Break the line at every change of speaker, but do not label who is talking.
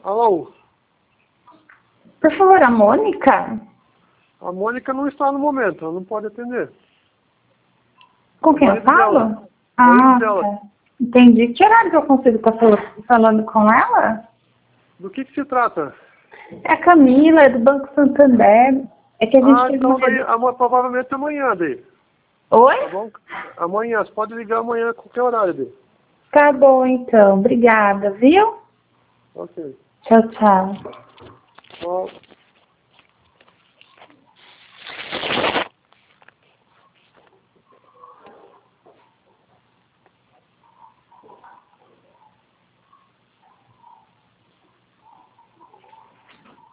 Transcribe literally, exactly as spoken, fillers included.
Alô?
Por favor, a Mônica?
A Mônica não está no momento, ela não pode atender.
Com quem eu falo?
Dela.
Ah,
dela.
tá. Entendi. Que horário que eu consigo estar falando com ela?
Do que que se trata?
É a Camila, é do Banco Santander. É que a gente
Ah,
fez
então
uma...
daí, ama- provavelmente amanhã, daí.
Oi?
Tá bom? Amanhã, você pode ligar amanhã a qualquer horário, daí.
Tá bom, então. Obrigada, viu?
Ok.
Tchau, tchau.
Tchau.